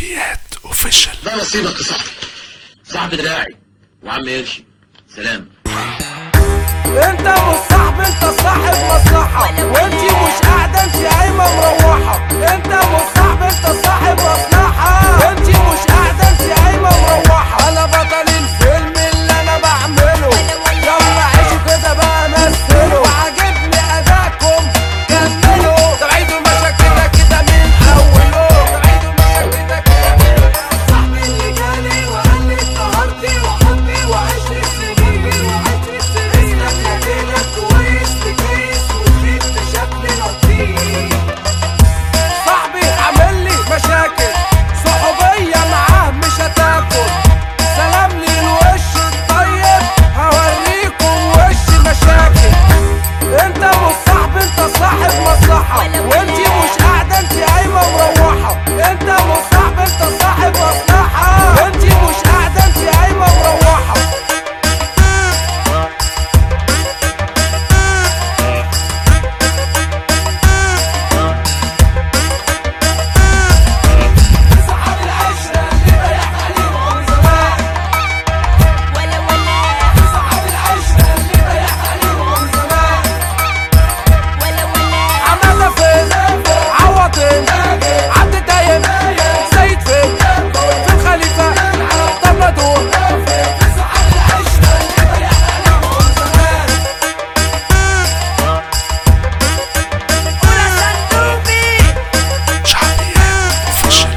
شعبيات اوفيشال. ده نصيبك يا صاحبي، صاحب دراعي وعم قرشي. سلام. انت مش صاحبي، انت صاحب مصلحة، وانتي مش قاعدة، انتي قايمة مروحة. انت مش صاحبي، انت صاحب مصلحة، وانتي مش قاعدة، انتي قايمة مروحة. انا بطل الفيلم اللي انا بعمله، يلا عيشوا كده بقى مثلوا، وعاجبني اداءكم كملوا. طب عيدوا المشهد كده كده من اوله، طب عيدوا المشهد كده كده من اوله. صاحبي اللي جالي وقال لي سهرتي وحبي وعشرة سنين وعشرة سنين، اسلك لك كويس بكيس وفيك بشكل لطيف. صاحبي عامل لي مشاكل، صحوبية معاه مش هتاكل. سلام لي الوش الطيب، هوريكم وش مشاكل. انت مش صاحبي، انت صاحب مصلحة، وانتي مش قاعدة، انتي قايمة مروحة. انت مش صاحبي، انت صاحب مصلحة، وانتي مش قاعدة، انتي قايمة مروحة. صاحب العشرة اللي بايع عليهم زمان، صاحب العشرة اللي بايع عليهم زمان. عمالة فين عوضين، عبد دايم زيد فين، في الخليفة طلة دور. صاحب العشرة اللي بايع عليهم زمان. ولا صندوقي شعبيات اوفيشال.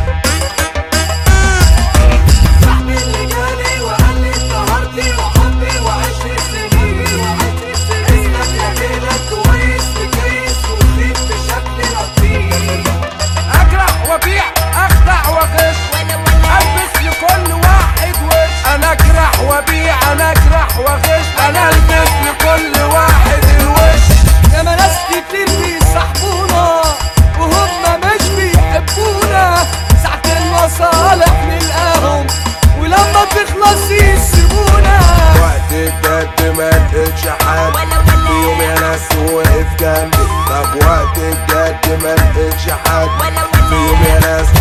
صاحبي اللي جالي وقال لي سهرتي وحبي وعشرة سنين وعشرة سنين، اسلك لك كويس بكيس وفيك بشكل لطيف. اجرح وابيع اخدع واغش، البس لكل واحد وش. انا اجرح وابيع، انا اجرح واغش، انا البس لكل واحد الوش. ياما ناس كتير بيصاحبونا وهم مش بيحبونا، ساعة المصالح نلقاهم ولما تخلص يسيبونا. وقت الجد ما لقيتش حد، في يوم يا ناس وقف جنبي. طب وقت الجد ما لقيتش حد، في يوم يا ناس